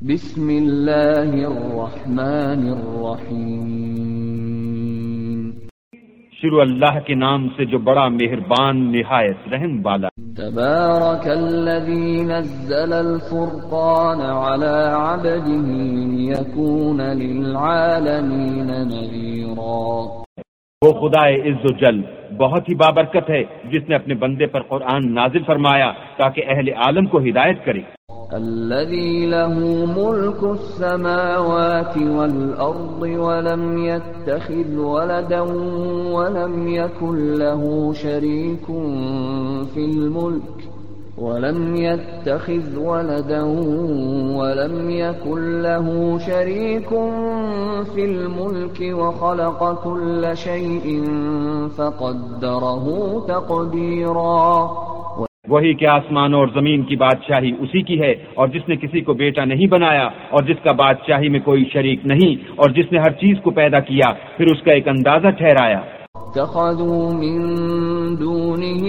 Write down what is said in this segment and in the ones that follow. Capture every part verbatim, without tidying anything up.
بسم اللہ الرحمن الرحیم، شروع اللہ کے نام سے جو بڑا مہربان نہایت رحم والا۔ تبارک الذی نزل الفرقان علی عبده لیکون للعالمین نذیرا۔ وہ خدا عز و جل بہت ہی بابرکت ہے جس نے اپنے بندے پر قرآن نازل فرمایا تاکہ اہل عالم کو ہدایت کرے۔ الذي له ملك السماوات والأرض ولم يتخذ ولدا ولم يكن له شريك في الملك ولم يتخذ ولدا ولم يكن له شريك في الملك وخلق كل شيء فقدره تقديرا۔ وہی کہ آسمان اور زمین کی بادشاہی اسی کی ہے، اور جس نے کسی کو بیٹا نہیں بنایا اور جس کا بادشاہی میں کوئی شریک نہیں، اور جس نے ہر چیز کو پیدا کیا پھر اس کا ایک اندازہ ٹھہرایا۔ اتخذوا من دونه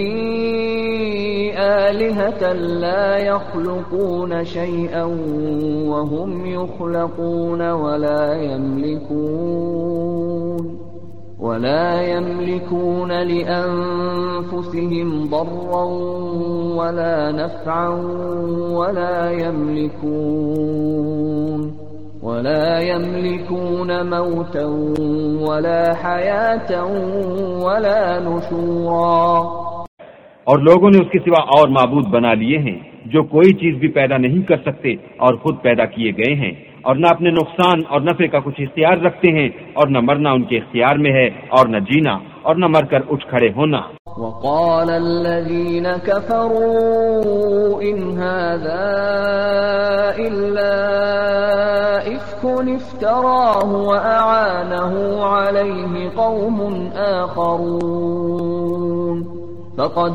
آلهة لا يخلقون شيئا وهم يخلقون ولا يملكون ولا يملكون لأنفسهم ضرا ولا نفعا ولا يملكون ولا يملكون موتا ولا حياة ولا نشورا۔ اور لوگوں نے اس کے سوا اور معبود بنا لیے ہیں جو کوئی چیز بھی پیدا نہیں کر سکتے اور خود پیدا کیے گئے ہیں، اور نہ اپنے نقصان اور نفع کا کچھ اختیار رکھتے ہیں، اور نہ مرنا ان کے اختیار میں ہے اور نہ جینا اور نہ مر کر اٹھ کھڑے ہونا۔ وقال الذين كفروا إن هذا إلا إفك افتراه وأعانه عليه قوم آخرون فقد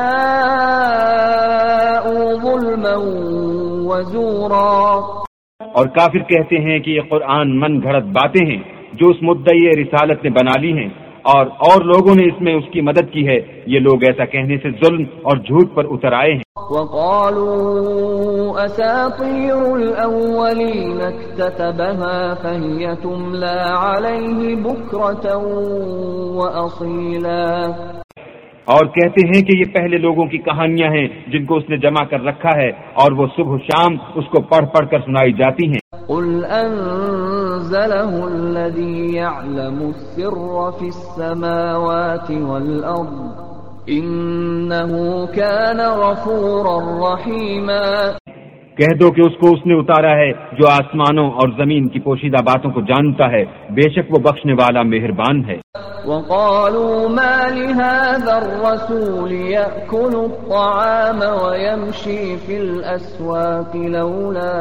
جاءوا ظلما وزورا۔ اور کافر کہتے ہیں کہ یہ قرآن من گھڑت باتیں ہیں جو اس مدعی رسالت نے بنا لی ہیں، اور اور لوگوں نے اس میں اس کی مدد کی ہے۔ یہ لوگ ایسا کہنے سے ظلم اور جھوٹ پر اتر آئے ہیں۔ وقالوا اساطير الاولين اكتتبها فهي تملى عليه بكرة واصيلا۔ اور کہتے ہیں کہ یہ پہلے لوگوں کی کہانیاں ہیں جن کو اس نے جمع کر رکھا ہے، اور وہ صبح و شام اس کو پڑھ پڑھ کر سنائی جاتی ہیں۔ قل انزله الذي يعلم السر في السماوات والارض انه كان غفورا رحيما۔ کہہ دو کہ اس کو اس نے اتارا ہے جو آسمانوں اور زمین کی پوشیدہ باتوں کو جانتا ہے، بے شک وہ بخشنے والا مہربان ہے۔ وقالوا ما لهذا الرسول يأكل الطعام ويمشي في الأسواق لولا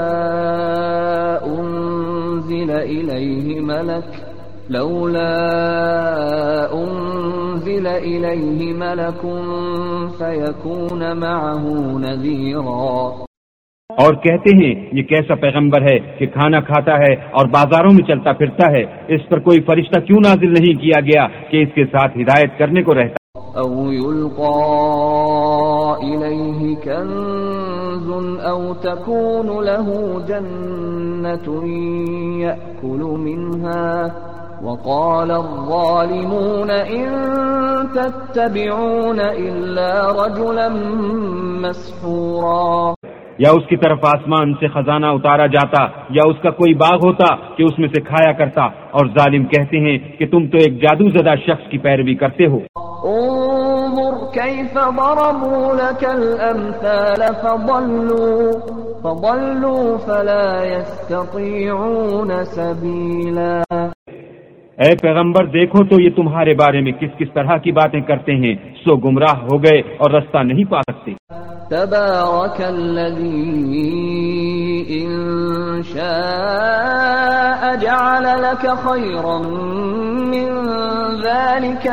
أنزل إليه ملك لولا أنزل إليه ملك فيكون معه نذيرا۔ اور کہتے ہیں یہ کیسا پیغمبر ہے کہ کھانا کھاتا ہے اور بازاروں میں چلتا پھرتا ہے، اس پر کوئی فرشتہ کیوں نازل نہیں کیا گیا کہ اس کے ساتھ ہدایت کرنے کو رہتا۔ او يلقى إليه كنز او تكون له جنة يأكل منها وقال الظالمون إن تتبعون إلا رجلا مسحورا۔ یا اس کی طرف آسمان سے خزانہ اتارا جاتا، یا اس کا کوئی باغ ہوتا کہ اس میں سے کھایا کرتا، اور ظالم کہتے ہیں کہ تم تو ایک جادو زدہ شخص کی پیروی کرتے ہو۔ انظر كيف ضربوا لك الأمثال فضلوا فضلوا فلا يستطيعون سبيلا۔ اے پیغمبر دیکھو تو یہ تمہارے بارے میں کس کس طرح کی باتیں کرتے ہیں، سو گمراہ ہو گئے اور رستہ نہیں پا سکتے۔ تبارك الذي إن شاء جعل لك خيرا من ذلك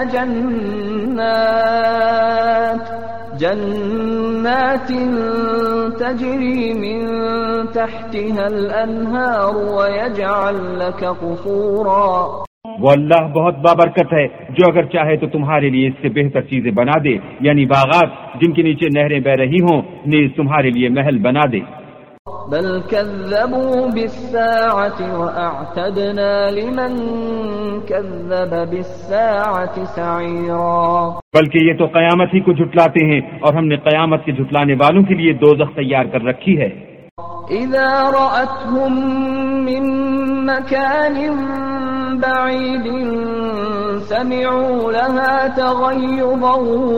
جنات جنات تجري من تحتها الأنهار ويجعل لك قصورا۔ وہ اللہ بہت بابرکت ہے جو اگر چاہے تو تمہارے لیے اس سے بہتر چیزیں بنا دے، یعنی باغات جن کے نیچے نہریں بہ رہی ہوں، نیز تمہارے لیے محل بنا دے۔ بل كذبوا بالساعة وأعتدنا لمن كذب بالساعة سعيرا. بلکہ یہ تو قیامت ہی کو جھٹلاتے ہیں اور ہم نے قیامت کے جھٹلانے والوں کے لیے دوزخ تیار کر رکھی ہے. إذا رأتهم من مكان بعيد سمعوا لها تغيظا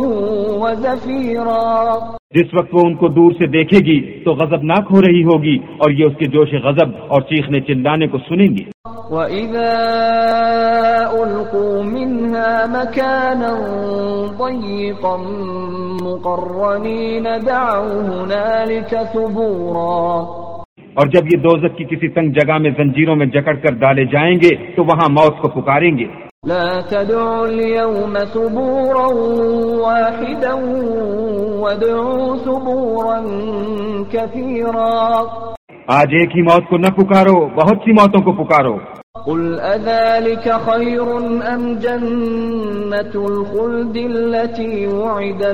وزفيرا. جس وقت وہ ان کو دور سے دیکھے گی تو غضبناک ہو رہی ہوگی اور یہ اس کے جوش غضب اور چیخنے چلانے کو سنیں گی. وَإِذَا أُلْقُوا مِنْهَا مَكَانًا ضَيِّقًا مُقَرَّنِينَ دَعَوْا هُنَالِكَ ثُبُورًا. اور جب یہ دوزخ کی کسی تنگ جگہ میں زنجیروں میں جکڑ کر ڈالے جائیں گے تو وہاں موت کو پکاریں گے. لا تدعوا اليوم ثبورا واحدا وادعوا ثبورا كثيرا. آج ایک ہی موت کو نہ پکارو، بہت سی موتوں کو پکارو. قل أذلك خير أم جنة الخلد التي وعد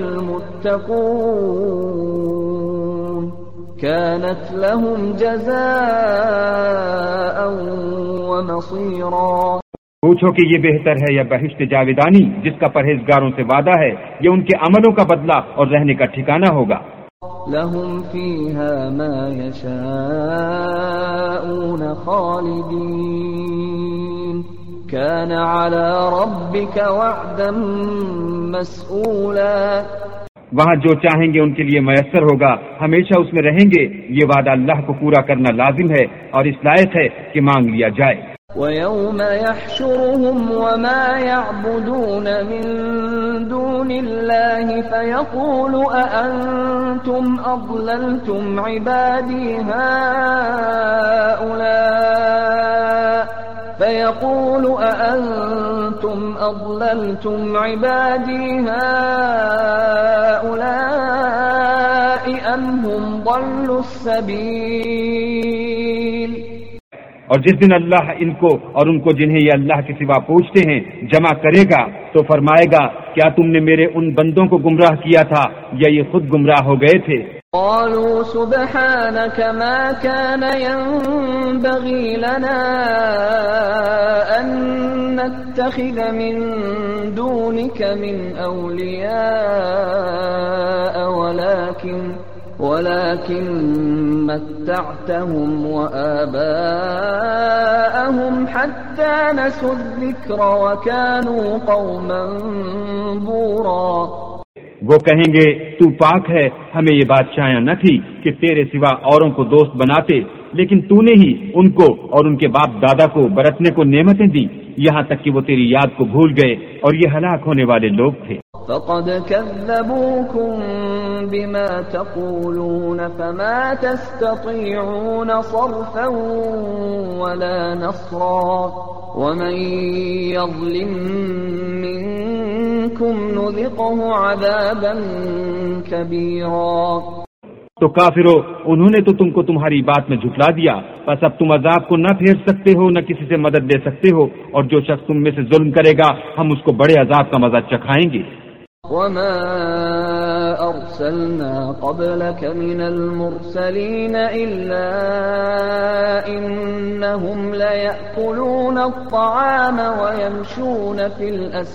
المتقون كانت لهم جزاء ومصيرا. پوچھو کہ یہ بہتر ہے یا بہشت جاویدانی جس کا پرہیزگاروں سے وعدہ ہے، یہ ان کے عملوں کا بدلہ اور رہنے کا ٹھکانہ ہوگا. لهم فيها ما يشاءون خالدين كان على ربك وعدا مسئولا. وہاں جو چاہیں گے ان کے لیے میسر ہوگا، ہمیشہ اس میں رہیں گے. یہ وعدہ اللہ کو پورا کرنا لازم ہے اور اس لائق ہے کہ مانگ لیا جائے. وَيَوْمَ يَحْشُرُهُمْ وَمَا يَعْبُدُونَ مِن دُونِ اللَّهِ فَيَقُولُ أَأَنْتُمْ أَضْلَلْتُمْ عِبَادِي هَؤُلَاءِ فَيَقُولُ أَأَنْتُمْ أَضْلَلْتُمْ عِبَادِي هَؤُلَاءِ أَمْ هُمْ ضَلُّوا السَّبِيلَ. اور جس دن اللہ ان کو اور ان کو جنہیں یہ اللہ کے سوا پوچھتے ہیں جمع کرے گا تو فرمائے گا کیا تم نے میرے ان بندوں کو گمراہ کیا تھا یا یہ خود گمراہ ہو گئے تھے؟ قالوا سبحانك ما كان ينبغي لنا أن نتخذ من دونك من أولياء ولكن ولكن متعتهم وآباءهم حتى نسوا الذكر وكانوا قوما بورا. وہ کہیں گے تو پاک ہے، ہمیں یہ بات شایع نہ تھی کہ تیرے سوا اوروں کو دوست بناتے، لیکن تو نے ہی ان کو اور ان کے باپ دادا کو برتنے کو نعمتیں دی یہاں تک کہ وہ تیری یاد کو بھول گئے اور یہ ہلاک ہونے والے لوگ تھے. فقد كذبوكم بما تقولون فما تستطيعون صرفا ولا نصرا ومن يظلم منكم نذقه عذابا كبيرا. تو کافرو، انہوں نے تو تم کو تمہاری بات میں جھٹلا دیا، بس اب تم عذاب کو نہ پھیر سکتے ہو نہ کسی سے مدد لے سکتے ہو، اور جو شخص تم میں سے ظلم کرے گا ہم اس کو بڑے عذاب کا مزہ چکھائیں گے. وما أرسلنا قبلك من المرسلين إلا إنهم ليأكلون الطعام ويمشون في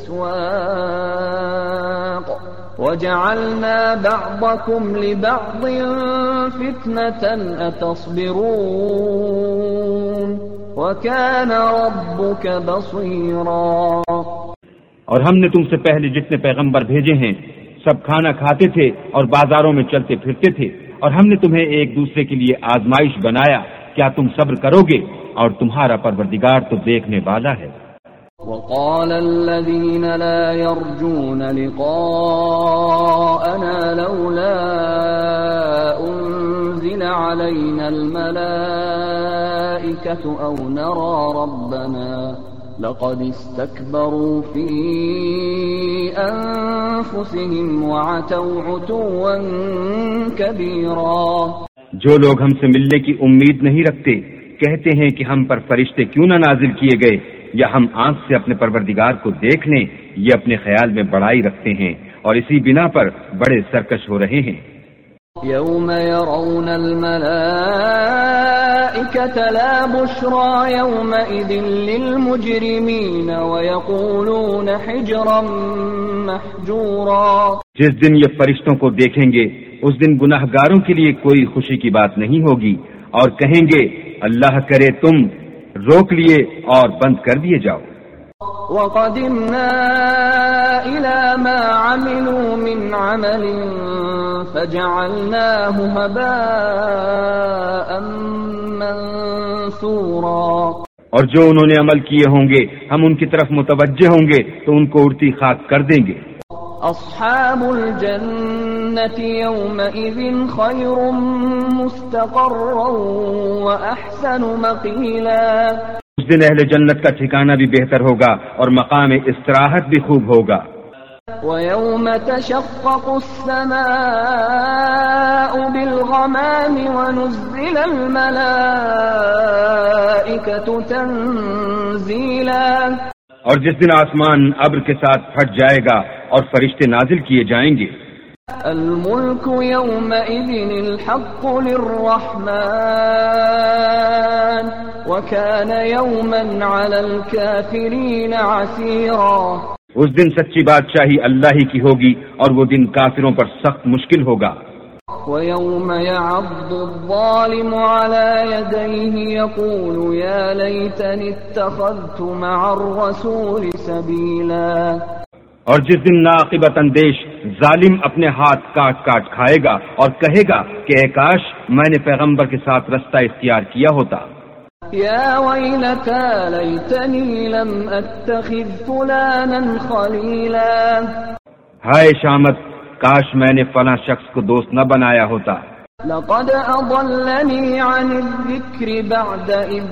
الأسواق وجعلنا بعضكم لبعض فتنة أتصبرون وكان ربك بصيرا. اور ہم نے تم سے پہلے جتنے پیغمبر بھیجے ہیں سب کھانا کھاتے تھے اور بازاروں میں چلتے پھرتے تھے، اور ہم نے تمہیں ایک دوسرے کے لیے آزمائش بنایا. کیا تم صبر کرو گے؟ اور تمہارا پروردگار تو دیکھنے والا ہے. وقال الذين لا يرجون لقاءنا لولا أنزل علينا الملائكة أو نرى ربنا لقد استكبروا في أنفسهم وعتوا عتوا كبيرا. جو لوگ ہم سے ملنے کی امید نہیں رکھتے کہتے ہیں کہ ہم پر فرشتے کیوں نہ نازل کیے گئے یا ہم آنکھ سے اپنے پروردگار کو دیکھ لیں. یہ اپنے خیال میں بڑائی رکھتے ہیں اور اسی بنا پر بڑے سرکش ہو رہے ہیں. يوم يرون الملائكة لا بشرى يومئذ للمجرمين ويقولون حجرا محجورا. جس دن یہ فرشتوں کو دیکھیں گے اس دن گناہگاروں کے لیے کوئی خوشی کی بات نہیں ہوگی اور کہیں گے اللہ کرے تم روک لیے اور بند کر دیے جاؤ. وَقَدِمْنَا إِلَى مَا عَمِلُوا مِنْ عَمَلٍ فَجَعَلْنَاهُ هَبَاءً مَنْثُورًا. اور جو انہوں نے عمل کیے ہوں گے ہم ان کی طرف متوجہ ہوں گے تو ان کو اڑتی خاک کر دیں گے. أصحاب الجنة يومئذ خير مستقرا وأحسن مقيلا. اس دن اہل جنت کا ٹھکانہ بھی بہتر ہوگا اور مقام استراحت بھی خوب ہوگا. وَيَوْمَ تَشَقَّقُ السَّمَاءُ بِالْغَمَامِ وَنُزِّلَ الْمَلَائِكَةُ تَنزِيلًا. اور جس دن آسمان ابر کے ساتھ پھٹ جائے گا اور فرشتے نازل کیے جائیں گے. الملك يومئذ الحق للرحمن وكان يوما على الكافرين عسيرا. اس دن سچی بادشاہی اللہ ہی کی ہوگی اور وہ دن کافروں پر سخت مشکل ہوگا. وَيَوْمَ يَعَضُّ الظَّالِمُ عَلَى يَدَيْهِ يَقُولُ يَا لَيْتَنِي اتَّخَذْتُ مَعَ الرَّسُولِ سَبِيلًا. اور جس دن ناعاقبت اندیش ظالم اپنے ہاتھ کاٹ کاٹ کھائے گا اور کہے گا کہ اے کاش میں نے پیغمبر کے ساتھ رستہ اختیار کیا ہوتا. یا ویلتا لیتنی لم اتخذ فلانا خلیلا. ہائے شامت کاش میں نے فلاں شخص کو دوست نہ بنایا ہوتا. لقد اضلنی عن الذکر بعد اذ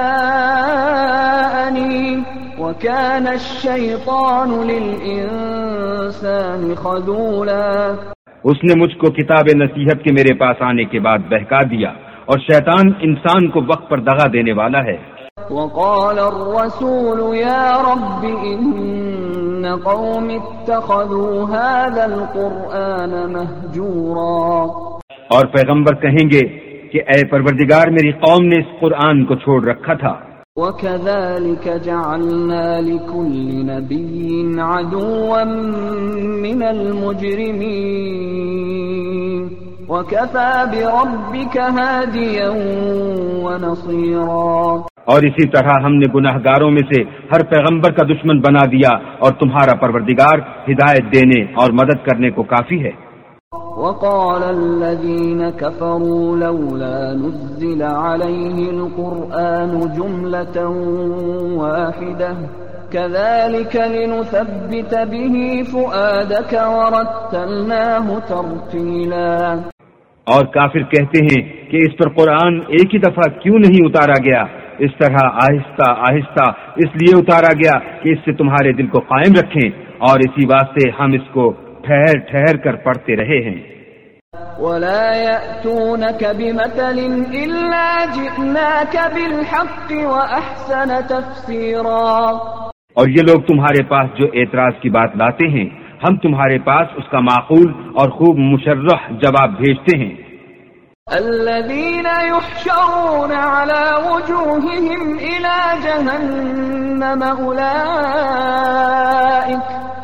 جاءنی وَكَانَ الشَّيْطَانُ لِلْإِنسَانِ خَذُولًا. اس نے مجھ کو کتاب نصیحت کے میرے پاس آنے کے بعد بہکا دیا اور شیطان انسان کو وقت پر دغا دینے والا ہے. وَقَالَ الرَّسُولُ يَا رَبِّ إِنَّ قَوْمِ اتَّخَذُوا هَذَا الْقُرْآنَ مَهْجُورًا. اور پیغمبر کہیں گے کہ اے پروردگار میری قوم نے اس قرآن کو چھوڑ رکھا تھا. وَكَذَلِكَ جَعَلْنَا لِكُلِّ نَبِيٍّ عَدُوًّا مِّنَ الْمُجْرِمِينَ وَكَفَى بِرَبِّكَ هَادِيًا وَنَصِيرًا. اور اسی طرح ہم نے گناہگاروں میں سے ہر پیغمبر کا دشمن بنا دیا اور تمہارا پروردگار ہدایت دینے اور مدد کرنے کو کافی ہے. وقال الذين كفروا لولا نزل عليه القرآن جملة واحدة كذلك لنثبت به فؤادك ورتلناه ترتيلا. اور کافر کہتے ہیں کہ اس پر قرآن ایک ہی دفعہ کیوں نہیں اتارا گیا، اس طرح آہستہ آہستہ اس لیے اتارا گیا کہ اس سے تمہارے دل کو قائم رکھیں، اور اسی واسطے ہم اس کو ٹھہر ٹھہر کر پڑھتے رہے ہیں. وَلَا يَأْتُونَكَ بِمَثَلٍ إِلَّا جِئْنَاكَ بِالْحَقِّ وَأَحْسَنَ تَفْسِيرًا. اور یہ لوگ تمہارے پاس جو اعتراض کی بات لاتے ہیں ہم تمہارے پاس اس کا معقول اور خوب مشرح جواب بھیجتے ہیں. الذين يحشرون على وجوههم إلى جهنم أولئك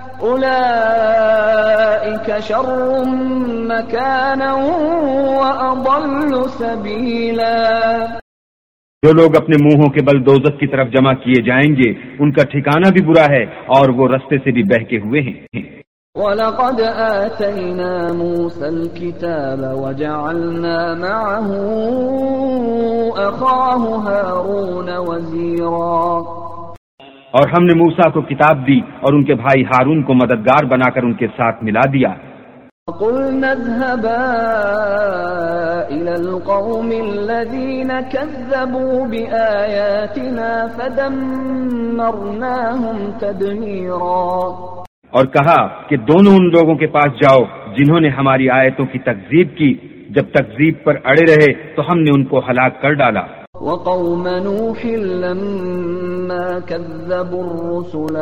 أولئك شر مكانا وأضل سبيلا. جو لوگ اپنے منہوں کے بل دوزخ کی طرف جمع کیے جائیں گے ان کا ٹھکانہ بھی برا ہے اور وہ رستے سے بھی بہکے ہوئے ہیں. وَلَقَدْ آتَيْنَا مُوسَى الْكِتَابَ وَجَعَلْنَا مَعَهُ أَخَاهُ هَارُونَ وَزِيرًا. اور ہم نے موسیٰ کو کتاب دی اور ان کے بھائی ہارون کو مددگار بنا کر ان کے ساتھ ملا دیا. قُلْنَا اذْهَبَا إِلَى الْقَوْمِ الَّذِينَ كَذَّبُوا بِآيَاتِنَا فَدَمَّرْنَاهُمْ تَدْمِيرًا. اور کہا کہ دونوں ان لوگوں کے پاس جاؤ جنہوں نے ہماری آیتوں کی تکذیب کی، جب تکذیب پر اڑے رہے تو ہم نے ان کو ہلاک کر ڈالا. وَقَوْمَ نُوحٍ لَمَّا كَذَّبُوا الرُّسُلَ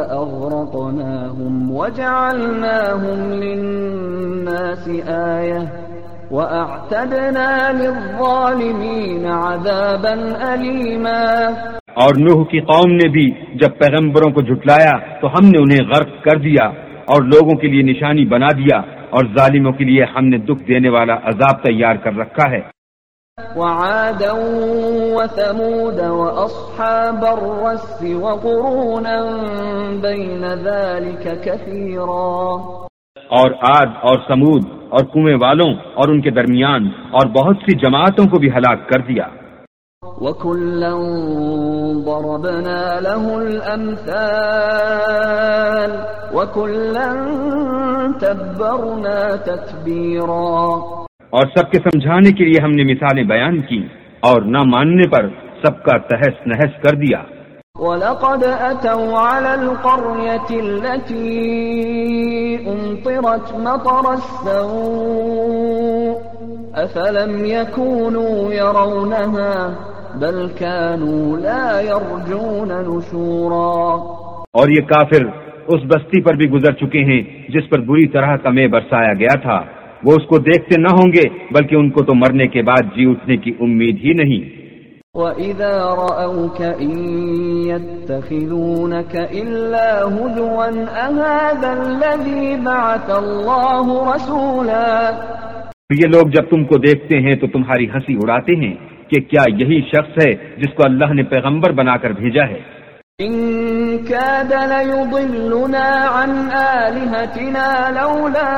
أَغْرَقْنَاهُمْ وَجَعَلْنَاهُمْ لِلنَّاسِ آيَةً وَأَعْتَدْنَا لِلظَّالِمِينَ عَذَابًا أَلِيمًا. اور نوح کی قوم نے بھی جب پیغمبروں کو جھٹلایا تو ہم نے انہیں غرق کر دیا اور لوگوں کے لیے نشانی بنا دیا، اور ظالموں کے لیے ہم نے دکھ دینے والا عذاب تیار کر رکھا ہے. وَعَادًا وَثَمُودَ وَأَصْحَابَ الرَّسِّ وَقُرُونًا بَيْنَ ذَلِكَ كَثِيرًا. اور عاد اور سمود اور کنویں والوں اور ان کے درمیان اور بہت سی جماعتوں کو بھی ہلاک کر دیا. وَكُلًّا ضَرَبْنَا لَهُ الْأَمْثَالَ وَكُلًّا تَبَّرْنَا تَتْبِيرًا. اور سب کے سمجھانے کے لیے ہم نے مثالیں بیان کی اور نہ ماننے پر سب کا تہس نہس کر دیا. وَلَقَدْ أَتَوْا عَلَى الْقَرْيَةِ الَّتِي أُمْطِرَتْ مَطَرَ السَّوْءِ أَفَلَمْ يَكُونُوا يَرَوْنَهَا بَلْ كَانُوا لَا يَرْجُونَ نُشُورًا. اور یہ کافر اس بستی پر بھی گزر چکے ہیں جس پر بری طرح کا مے برسایا گیا تھا، وہ اس کو دیکھتے نہ ہوں گے بلکہ ان کو تو مرنے کے بعد جی اٹھنے کی امید ہی نہیں. وَإِذَا رَأَوْكَ إِن يَتَّخِذُونَكَ إِلَّا هُزُوًا أَهَذَا الَّذِي بَعَثَ اللَّهُ رَسُولًا. یہ لوگ جب تم کو دیکھتے ہیں تو تمہاری ہنسی اڑاتے ہیں کہ کیا یہی شخص ہے جس کو اللہ نے پیغمبر بنا کر بھیجا ہے. إِن كَادَ لَيُضِلُّنَا عَنْ آلِهَتِنَا لَوْلَا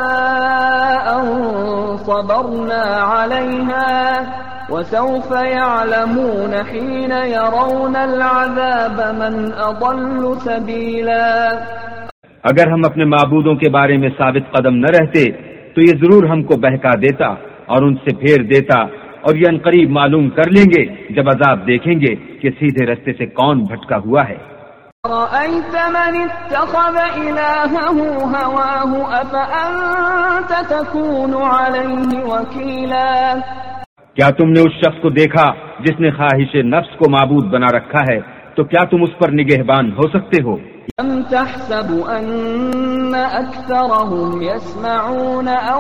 أَن صَبَرْنَا عَلَيْهَا وَسَوْفَ يَعْلَمُونَ حِينَ يَرَوْنَ الْعَذَابَ مَنْ أَضَلُّ سَبِيلًا. اگر ہم اپنے معبودوں کے بارے میں ثابت قدم نہ رہتے تو یہ ضرور ہم کو بہکا دیتا اور ان سے پھیر دیتا، اور یہ عنقریب معلوم کر لیں گے جب عذاب دیکھیں گے کہ سیدھے رستے سے کون بھٹکا ہوا ہے. رَأَيْتَ مَنِ اتَّخَذَ إِلَٰهَهُ هَوَاهُ أَفَأَنتَ تَكُونُ عَلَيْهِ وَكِيلًا. کیا تم نے اس شخص کو دیکھا جس نے خواہش نفس کو معبود بنا رکھا ہے، تو کیا تم اس پر نگہبان ہو سکتے ہو؟ أَمْ تَحْسَبُ أَنَّ أَكْثَرَهُمْ يَسْمَعُونَ أَوْ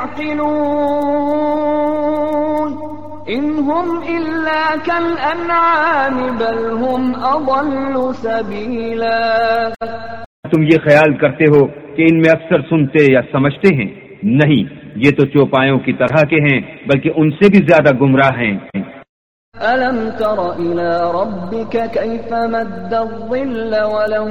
يَعْقِلُونَ إِنْ هُمْ إِلَّا كَالْأَنْعَامِ بَلْ هُمْ أَضَلُّ سَبِيلًا. تم یہ خیال کرتے ہو کہ ان میں اکثر سنتے یا سمجھتے ہیں؟ نہیں، یہ تو چوپایوں کی طرح کے ہیں بلکہ ان سے بھی زیادہ گمراہ ہیں. أَلَمْ تَرَ إِلَى رَبِّكَ كَيْفَ مَدَّ الظِّلَّ وَلَوْ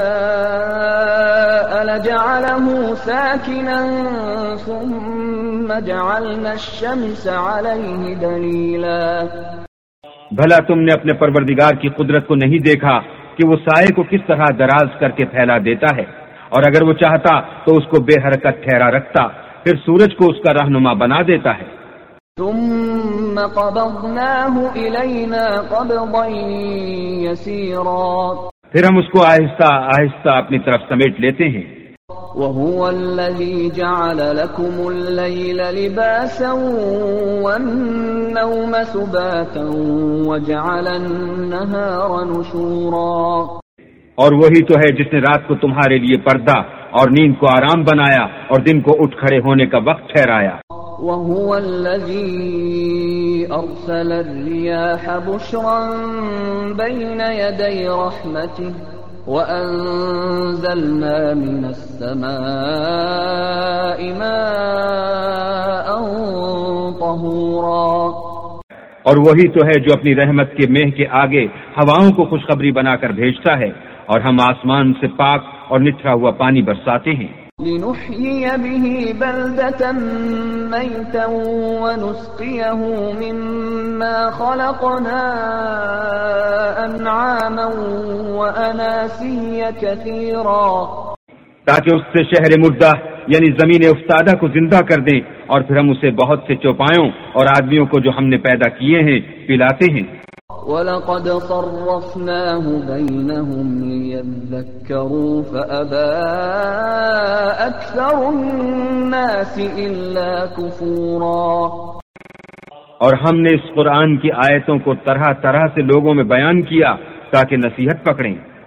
شَاءَ لَجَعَلَهُ سَاكِنًا ثُمَّ جَعَلْنَا الشَّمْسَ عَلَيْهِ دَلِيلًا. بھلا تم نے اپنے پروردگار کی قدرت کو نہیں دیکھا کہ وہ سائے کو کس طرح دراز کر کے پھیلا دیتا ہے، اور اگر وہ چاہتا تو اس کو بے حرکت ٹھہرا رکھتا، پھر سورج کو اس کا رہنما بنا دیتا ہے. ثم قبضناه إلينا قبضا يسيرا. پھر ہم اس کو آہستہ آہستہ اپنی طرف سمیٹ لیتے ہیں. وهو الذي جعل لكم الليل لباسا والنوم سباتا وجعل النهار نشورا. اور وہی تو ہے جس نے رات کو تمہارے لیے پردہ اور نیند کو آرام بنایا اور دن کو اٹھ کھڑے ہونے کا وقت ٹھہرایا. وَهُوَ الَّذِي أَرْسَلَ الرِّيَاحَ بُشْرًا بَيْنَ يَدَيْ رَحْمَتِهِ وَأَنزَلْنَا مِنَ السَّمَاءِ مَاءً طَهُورًا. اور وہی تو ہے جو اپنی رحمت کے مہ کے آگے ہواؤں کو خوشخبری بنا کر بھیجتا ہے، اور ہم آسمان سے پاک اور نتھرا ہوا پانی برساتے ہیں. لِنُحْيِيَ بِهِ بَلْدَةً مَيْتًا وَنُسْقِيَهُ مِمَّا خَلَقْنَا أَنْعَامًا وَأَنَاسِيَّ كَثِيرًا. تاکہ اس سے شہر مردہ یعنی زمین افتادہ کو زندہ کر دیں، اور پھر ہم اسے بہت سے چوپایوں اور آدمیوں کو جو ہم نے پیدا کیے ہیں پلاتے ہیں. وَلَقَدْ صَرَّفْنَاهُ بَيْنَهُمْ لِيَذَّكَّرُوا فَأَبَى أَكْثَرُ النَّاسِ إِلَّا كُفُورًا. اور ہم نے اس قرآن کی آیتوں کو طرح طرح سے لوگوں میں بیان کیا تاکہ نصیحت پکڑیں،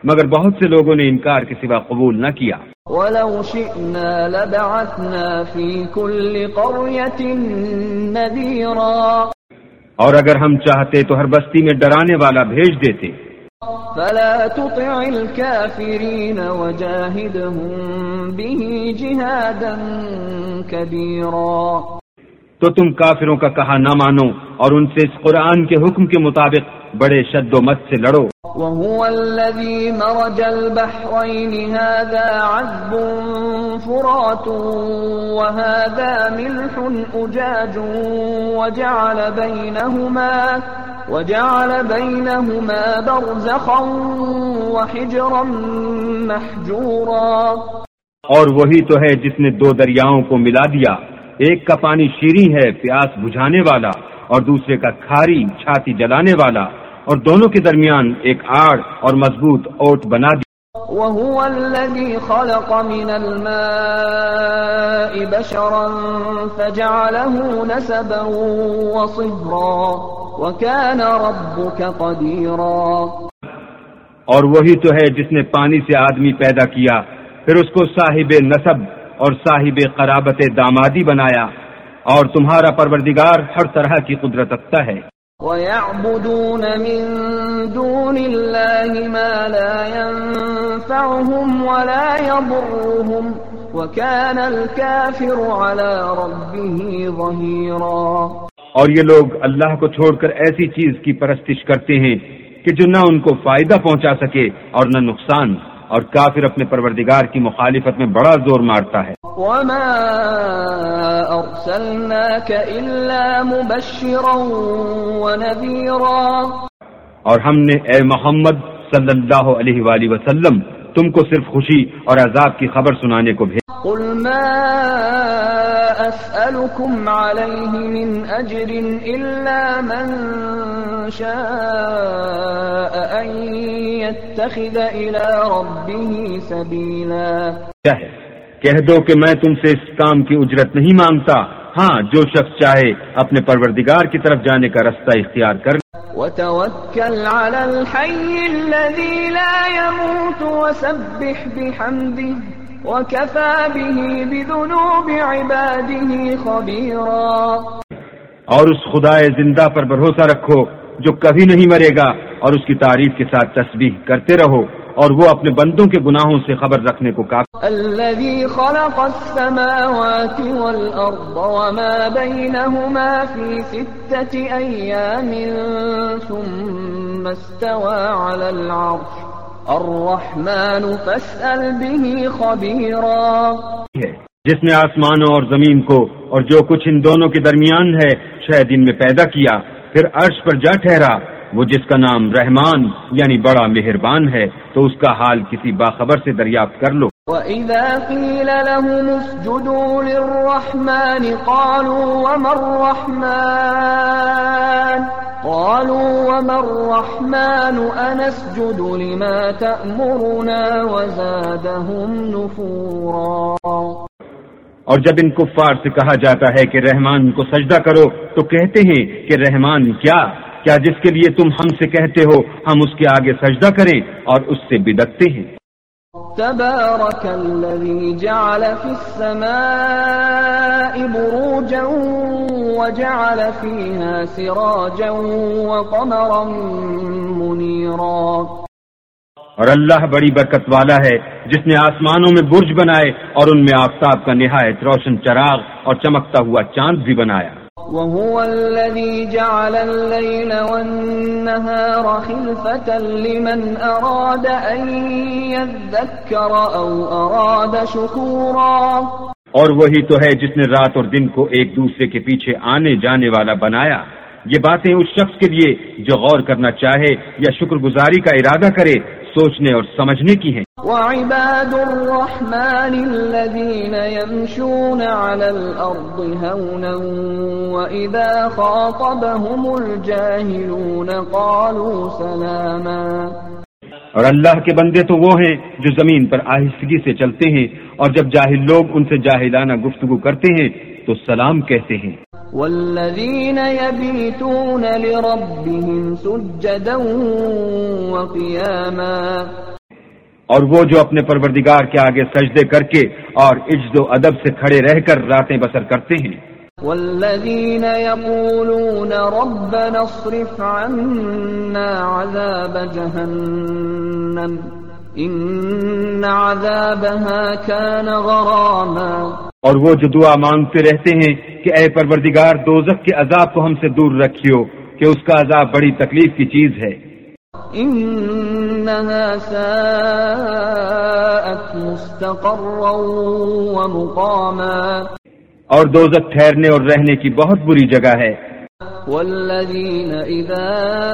مگر بہت سے لوگوں نے انکار کے سوا قبول نہ کیا. وَلَوْ شِئْنَا لَبَعَثْنَا فِي كُلِّ قَرْيَةٍ نَذِيرًا اور اگر ہم چاہتے تو ہر بستی میں ڈرانے والا بھیج دیتے. فَلَا تُطِعِ الْكَافِرِينَ وَجَاهِدْهُمْ بِهِ جِهَادًا كَبِيرًا تو تم کافروں کا کہا نہ مانو اور ان سے اس قرآن کے حکم کے مطابق بڑے شد و مت سے لڑو. وَهُوَ الَّذِي مَرَجَ الْبَحْرَيْنِ هَذَا عَذْبٌ فُرَاتٌ وَهَذَا مِلْحٌ أُجَاجٌ وَجَعَلَ بَيْنَهُمَا وَجَعَلَ بَيْنَهُمَا بَرْزَخًا وَحِجْرًا مَحْجُورًا اور وہی تو ہے جس نے دو دریاؤں کو ملا دیا، ایک کا پانی شیریں ہے پیاس بجھانے والا اور دوسرے کا کھاری چھاتی جلانے والا، اور دونوں کے درمیان ایک آڑ اور مضبوط اوٹ بنا دی. وَهُوَ الَّذِي خَلَقَ مِنَ الْمَاءِ بَشَرًا فَجَعَلَهُ نَسَبًا وَصِهْرًا وَكَانَ رَبُّكَ قَدِيرًا اور وہی تو ہے جس نے پانی سے آدمی پیدا کیا، پھر اس کو صاحب نسب اور صاحب قرابت دامادی بنایا، اور تمہارا پروردگار ہر طرح کی قدرت رکھتا ہے. وَيَعْبُدُونَ مِن دُونِ اللَّهِ مَا لَا يَنفَعُهُمْ وَلَا يَضُرُّهُمْ وَكَانَ الْكَافِرُ عَلَى رَبِّهِ ظَهِيرًا اور یہ لوگ اللہ کو چھوڑ کر ایسی چیز کی پرستش کرتے ہیں کہ جو نہ ان کو فائدہ پہنچا سکے اور نہ نقصان، اور کافر اپنے پروردگار کی مخالفت میں بڑا زور مارتا ہے. وَمَا أَرْسَلْنَاكَ إِلَّا مُبَشِّرًا وَنَذِيرًا اور ہم نے اے محمد صلی اللہ علیہ وآلہ وسلم تم کو صرف خوشی اور عذاب کی خبر سنانے کو بھیجا. قُلْ مَا أَسْأَلُكُمْ عَلَيْهِ مِنْ أَجْرٍ إِلَّا مَنْ شَاءَ أَنْ يَتَّخِذَ إِلَى رَبِّهِ سَبِيلًا کہہ دو کہ میں تم سے اس کام کی اجرت نہیں مانگتا، ہاں جو شخص چاہے اپنے پروردگار کی طرف جانے کا رستہ اختیار کر. وَتَوَكَّلْ عَلَى الْحَيِّ الَّذِي لَا يَمُوتُ وَسَبِّحْ بِحَمْدِهِ وَكَفَى بِهِ بِذُنُوبِ عِبَادِهِ خَبِيرًا اور اس خدائے زندہ پر بھروسہ رکھو جو کبھی نہیں مرے گا، اور اس کی تعریف کے ساتھ تسبیح کرتے رہو، اور وہ اپنے بندوں کے گناہوں سے خبر رکھنے کو کافی. الذي خلق السماوات والأرض وما بينهما في ستة أيام ثم استوى على العرش الرحمن فاسأل به خبيرا جس نے آسمانوں اور زمین کو اور جو کچھ ان دونوں کے درمیان ہے چھ دن میں پیدا کیا، پھر عرش پر جا ٹھہرا، وہ جس کا نام رحمان یعنی بڑا مہربان ہے، تو اس کا حال کسی باخبر سے دریافت کر لو. وَإِذَا قِيلَ لَهُمُ اسْجُدُوا لِلرَّحْمَنِ قَالُوا وَمَا الرَّحْمَنُ قَالُوا وَمَا الرَّحْمَنُ أَنَسْجُدُ لِمَا تَأْمُرُنَا وَزَادَهُمْ نُفُورًا اور جب ان کفار سے کہا جاتا ہے کہ رحمان کو سجدہ کرو تو کہتے ہیں کہ رحمان کیا کیا جس کے لیے تم ہم سے کہتے ہو ہم اس کے آگے سجدہ کریں، اور اس سے بدعتے ہیں. تبارك الذي جعل في السماء بروجا وجعل فيها سراجا وقمرا منيرا اور اللہ بڑی برکت والا ہے جس نے آسمانوں میں برج بنائے اور ان میں آفتاب کا نہایت روشن چراغ اور چمکتا ہوا چاند بھی بنایا. وَهُوَ الَّذِي جَعَلَ اللَّيْلَ وَالنَّهَارَ خِلْفَةً لِمَنْ أَرَادَ أَنْ يَذَّكَّرَ أَوْ أَرَادَ شُكُورًا اور وہی تو ہے جس نے رات اور دن کو ایک دوسرے کے پیچھے آنے جانے والا بنایا. یہ باتیں اس شخص کے لیے جو غور کرنا چاہے یا شکر گزاری کا ارادہ کرے سوچنے اور سمجھنے کی ہیں. وَعِبَادُ الرَّحْمَنِ الَّذِينَ يَمْشُونَ عَلَى الْأَرْضِ هَوْنًا وَإِذَا خَاطَبَهُمُ الْجَاهِلُونَ قَالُوا سَلَامًا اور اللہ کے بندے تو وہ ہیں جو زمین پر آہستگی سے چلتے ہیں، اور جب جاہل لوگ ان سے جاہلانہ گفتگو کرتے ہیں تو سلام کہتے ہیں. والذین یبیتون لربهم سجدا وقیاما اور وہ جو اپنے پروردگار کے آگے سجدے کر کے اور عجز و ادب سے کھڑے رہ کر راتیں بسر کرتے ہیں. والذین یقولون ربنا اصرف عنا عذاب جہنم ان عذابها كان غراما. اور وہ جو دعا مانگتے رہتے ہیں کہ اے پروردگار دوزخ کے عذاب کو ہم سے دور رکھیو کہ اس کا عذاب بڑی تکلیف کی چیز ہے. انها ساءت مستقرا ومقاما. اور دوزخ ٹھہرنے اور رہنے کی بہت بری جگہ ہے. والذین اذا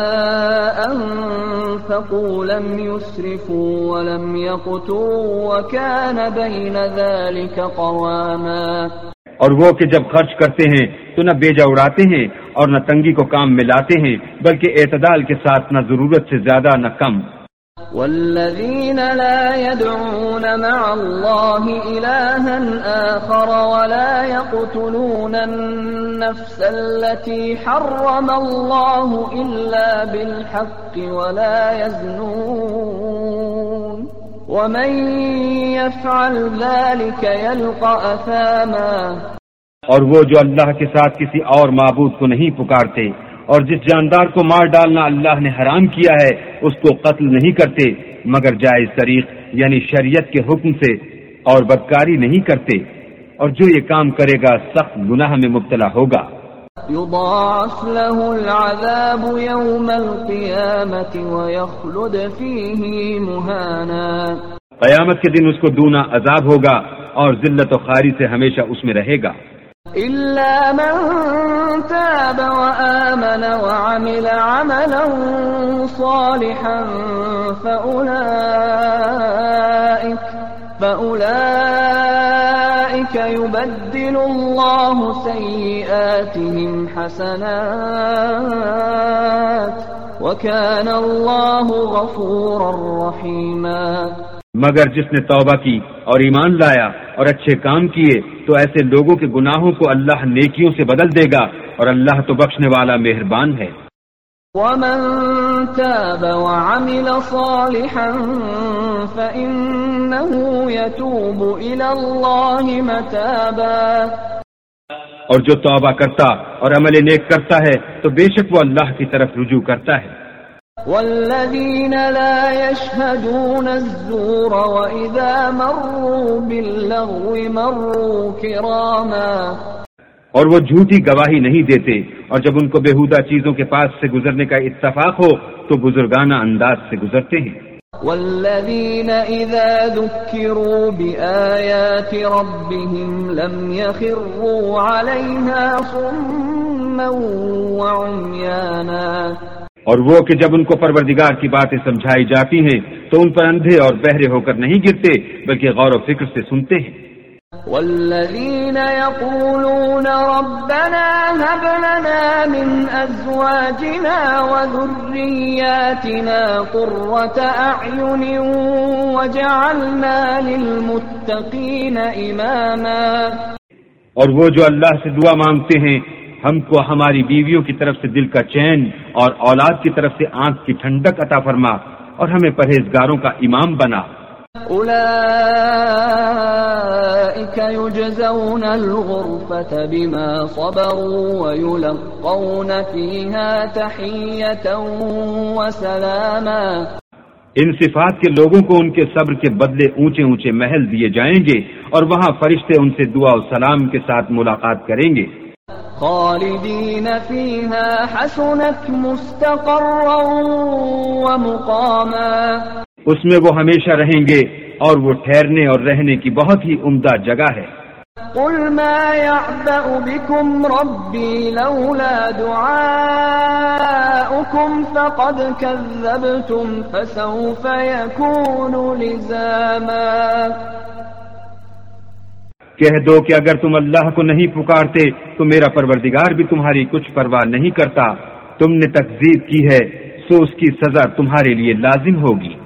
انفقوا لم يسرفوا ولم يقتروا وكان بين ذلك قواما. اور وہ کہ جب خرچ کرتے ہیں تو نہ بیجا اڑاتے ہیں اور نہ تنگی کو کام میں لاتے ہیں بلکہ اعتدال کے ساتھ نہ ضرورت سے زیادہ نہ کم. والذین لا يدعون مع الله إلها آخر ولا يقتلون النفس التي حرم الله إلا بالحق ولا يزنون ومن يفعل ذلك يلقى أثاما. اور وہ جو اللہ کے ساتھ کسی اور معبود کو نہیں پکارتے اور جس جاندار کو مار ڈالنا اللہ نے حرام کیا ہے اس کو قتل نہیں کرتے مگر جائز طریق یعنی شریعت کے حکم سے اور بدکاری نہیں کرتے اور جو یہ کام کرے گا سخت گناہ میں مبتلا ہوگا. يضاعف له العذاب يوم القيامة ويخلد فيه مهانا. قیامت کے دن اس کو دونا عذاب ہوگا اور ذلت و خواری سے ہمیشہ اس میں رہے گا. إلا من تاب وآمن وعمل عملا صالحا فأولئك فأولئك يبدل الله سيئاتهم حسنات وكان الله غفورا رحيما. مگر جس نے توبہ کی اور ایمان لایا اور اچھے کام کیے تو ایسے لوگوں کے گناہوں کو اللہ نیکیوں سے بدل دے گا اور اللہ تو بخشنے والا مہربان ہے. ومن تاب وعمل صالحا فإنه يتوب إلى الله متابا. اور جو توبہ کرتا اور عمل نیک کرتا ہے تو بے شک وہ اللہ کی طرف رجوع کرتا ہے. والذین لا يشهدون الزور وإذا مروا باللغو مروا كراما. اور وہ جھوٹی گواہی نہیں دیتے اور جب ان کو بےہودہ چیزوں کے پاس سے گزرنے کا اتفاق ہو تو بزرگانہ انداز سے گزرتے ہیں. والذین اذا ذکروا بآیات ربهم لم يخروا عليها صما وعميانا. اور وہ کہ جب ان کو پروردگار کی باتیں سمجھائی جاتی ہیں تو ان پر اندھے اور بہرے ہو کر نہیں گرتے بلکہ غور و فکر سے سنتے ہیں. والذین یقولون ربنا هب لنا من ازواجنا وذریاتنا قرة اعین وجعلنا للمتقین اماما. اور وہ جو اللہ سے دعا مانگتے ہیں ہم کو ہماری بیویوں کی طرف سے دل کا چین اور اولاد کی طرف سے آنکھ کی ٹھنڈک عطا فرما اور ہمیں پرہیزگاروں کا امام بنا. اولئک یجزون الغرفة بما صبروا ویلقون فیہا تحیۃ وسلاما. ان صفات کے لوگوں کو ان کے صبر کے بدلے اونچے اونچے محل دیے جائیں گے اور وہاں فرشتے ان سے دعا و سلام کے ساتھ ملاقات کریں گے. خالدین فیہا حسنت مستقرا ومقاما. اس میں وہ ہمیشہ رہیں گے اور وہ ٹھہرنے اور رہنے کی بہت ہی عمدہ جگہ ہے. قل ما يعبأ بكم ربي لولا دعاؤكم فقد كذبتم فسوف يكون لزاما. کہہ دو کہ اگر تم اللہ کو نہیں پکارتے تو میرا پروردگار بھی تمہاری کچھ پرواہ نہیں کرتا. تم نے تکذیب کی ہے سو اس کی سزا تمہارے لیے لازم ہوگی.